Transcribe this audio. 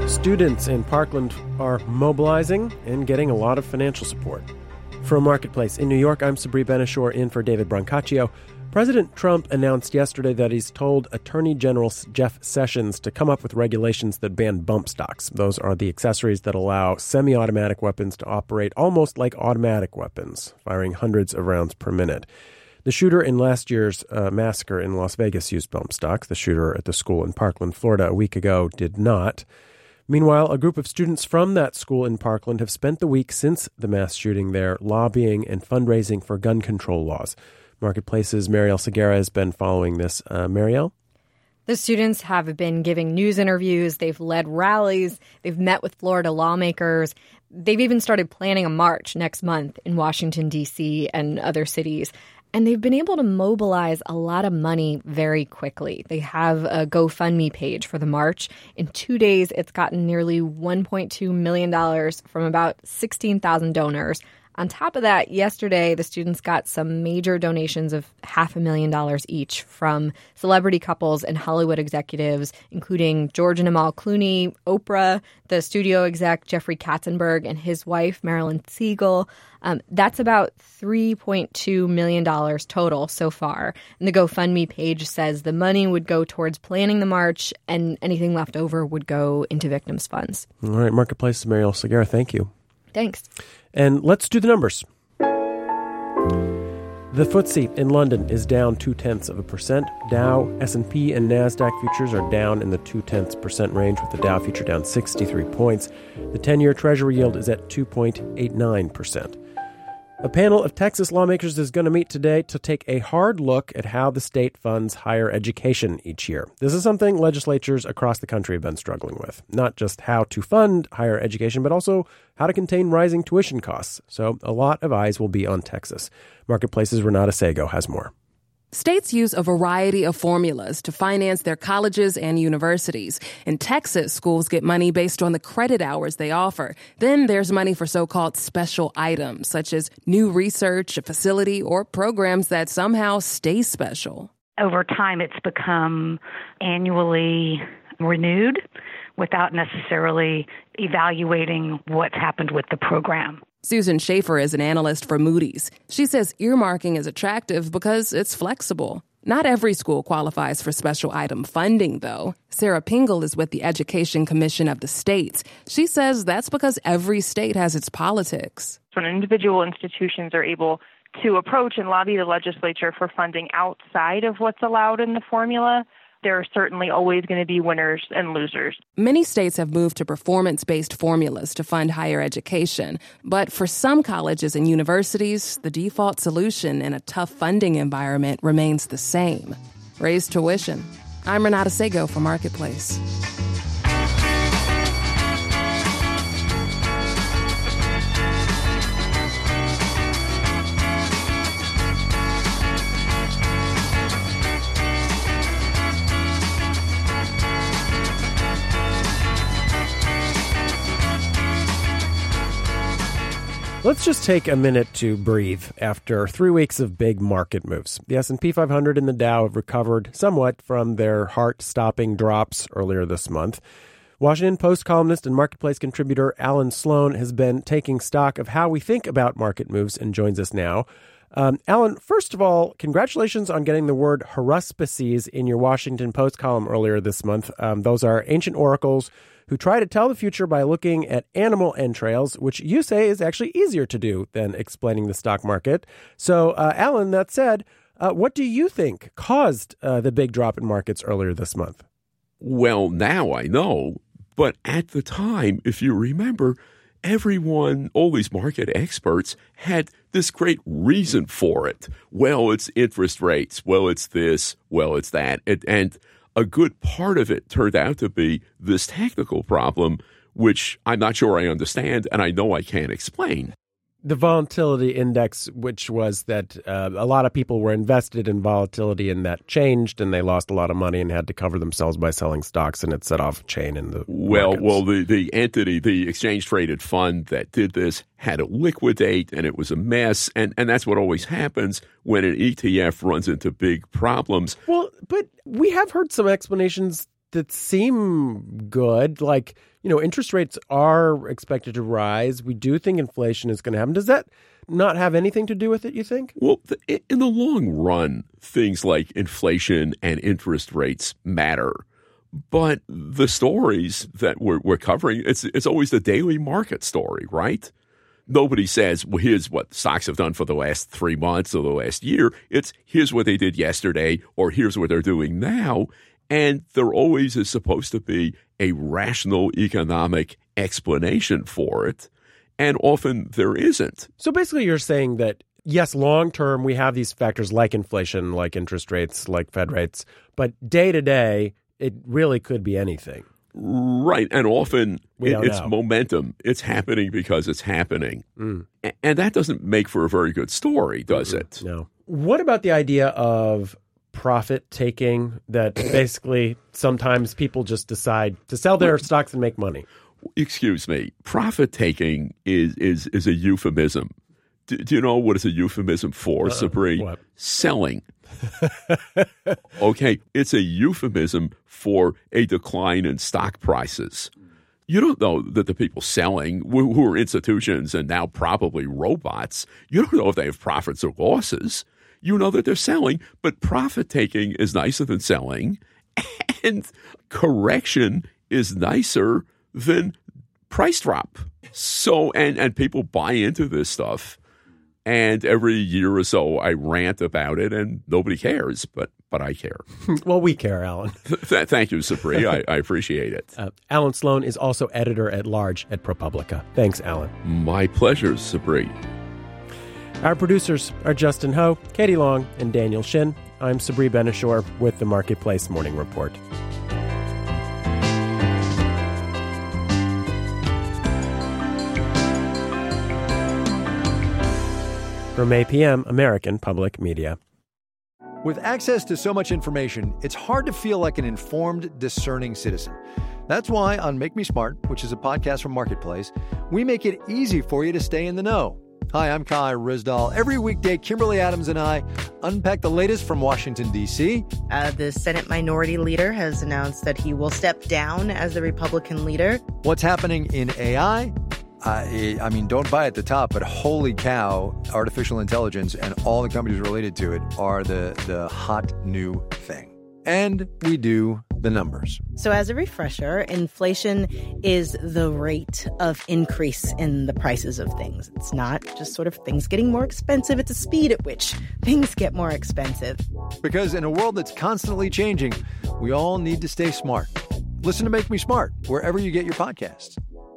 Students in Parkland are mobilizing and getting a lot of financial support. From Marketplace in New York, I'm Sabri Benishore in for David Brancaccio. President Trump announced yesterday that he's told Attorney General Jeff Sessions to come up with regulations that ban bump stocks. Those are the accessories that allow semi-automatic weapons to operate almost like automatic weapons, firing hundreds of rounds per minute. The shooter in last year's massacre in Las Vegas used bump stocks. The shooter at the school in Parkland, Florida, a week ago did not. Meanwhile, a group of students from that school in Parkland have spent the week since the mass shooting there lobbying and fundraising for gun control laws. Marketplace's Marielle Segarra has been following this. Marielle? The students have been giving news interviews. They've led rallies. They've met with Florida lawmakers. They've even started planning a march next month in Washington, D.C. and other cities. And they've been able to mobilize a lot of money very quickly. They have a GoFundMe page for the march. In 2 days, it's gotten nearly $1.2 million from about 16,000 donors. On top of that, yesterday, the students got some major donations of $500,000 each from celebrity couples and Hollywood executives, including George and Amal Clooney, Oprah, the studio exec Jeffrey Katzenberg, and his wife, Marilyn Siegel. That's about $3.2 million total so far. And the GoFundMe page says the money would go towards planning the march, and anything left over would go into victims' funds. All right, Marketplace's Marielle Segarra, thank you. Thanks. And let's do the numbers. The FTSE in London is down 0.2%. Dow, S&P, and NASDAQ futures are down in the 0.2% range, with the Dow future down 63 points. The 10-year Treasury yield is at 2.89%. A panel of Texas lawmakers is going to meet today to take a hard look at how the state funds higher education each year. This is something legislatures across the country have been struggling with. Not just how to fund higher education, but also how to contain rising tuition costs. So a lot of eyes will be on Texas. Marketplace's Renata Sego has more. States use a variety of formulas to finance their colleges and universities. In Texas, schools get money based on the credit hours they offer. Then there's money for so-called special items, such as new research, a facility, or programs that somehow stay special. Over time, it's become annually renewed without necessarily evaluating what's happened with the program. Susan Schaefer is an analyst for Moody's. She says earmarking is attractive because it's flexible. Not every school qualifies for special item funding, though. Sarah Pingle is with the Education Commission of the states. She says that's because every state has its politics. When individual institutions are able to approach and lobby the legislature for funding outside of what's allowed in the formula, there are certainly always going to be winners and losers. Many states have moved to performance-based formulas to fund higher education. But for some colleges and universities, the default solution in a tough funding environment remains the same: raise tuition. I'm Renata Sego for Marketplace. Let's just take a minute to breathe after 3 weeks of big market moves. The S&P 500 and the Dow have recovered somewhat from their heart-stopping drops earlier this month. Washington Post columnist and Marketplace contributor Alan Sloan has been taking stock of how we think about market moves and joins us now. Alan, first of all, congratulations on getting the word haruspices in your Washington Post column earlier this month. Those are ancient oracles who try to tell the future by looking at animal entrails, which you say is actually easier to do than explaining the stock market. So, Alan, that said, what do you think caused the big drop in markets earlier this month? Well, now I know, but at the time, if you remember, everyone, all these market experts, had this great reason for it. Well, it's interest rates. Well, it's this. Well, it's that. And a good part of it turned out to be this technical problem, which I'm not sure I understand, and I know I can't explain. The volatility index, which was that a lot of people were invested in volatility, and that changed, and they lost a lot of money and had to cover themselves by selling stocks, and it set off a chain in the markets. Well, the entity, the exchange-traded fund that did this had to liquidate, and it was a mess, and that's what always happens when an ETF runs into big problems. Well, but we have heard some explanations that seem good. Like, interest rates are expected to rise. We do think inflation is going to happen. Does that not have anything to do with it, you think? Well, in the long run, things like inflation and interest rates matter. But the stories that we're covering, it's always the daily market story, right? Nobody says, well, here's what stocks have done for the last 3 months or the last year. It's here's what they did yesterday or here's what they're doing now. And there always is supposed to be a rational economic explanation for it. And often there isn't. So basically you're saying that, yes, long term, we have these factors like inflation, like interest rates, like Fed rates. But day to day, it really could be anything. Right. And often it's know. Momentum. It's happening because it's happening. And that doesn't make for a very good story, does it? No. What about the idea of profit taking, that basically sometimes people just decide to sell their stocks and make money? Excuse me. Profit taking is a euphemism. Do you know what is a euphemism for, Sabri? What? Selling. Okay, it's a euphemism for a decline in stock prices. You don't know that the people selling, who are institutions and now probably robots, you don't know if they have profits or losses. You know that they're selling, but profit taking is nicer than selling, and correction is nicer than price drop. So, and people buy into this stuff. And every year or so, I rant about it, and nobody cares, but I care. Well, we care, Alan. Thank you, Sabri. I appreciate it. Alan Sloan is also editor-at-large at ProPublica. Thanks, Alan. My pleasure, Sabri. Our producers are Justin Ho, Katie Long, and Daniel Shin. I'm Sabri Ben-Achour with the Marketplace Morning Report. From APM, American Public Media. With access to so much information, it's hard to feel like an informed, discerning citizen. That's why on Make Me Smart, which is a podcast from Marketplace, we make it easy for you to stay in the know. Hi, I'm Kai Rizdal. Every weekday, Kimberly Adams and I unpack the latest from Washington, D.C. The Senate Minority Leader has announced that he will step down as the Republican leader. What's happening in AI? I mean, don't buy at the top, but holy cow, artificial intelligence and all the companies related to it are the hot new thing. And we do the numbers. So as a refresher, inflation is the rate of increase in the prices of things. It's not just sort of things getting more expensive. It's a speed at which things get more expensive. Because in a world that's constantly changing, we all need to stay smart. Listen to Make Me Smart wherever you get your podcasts.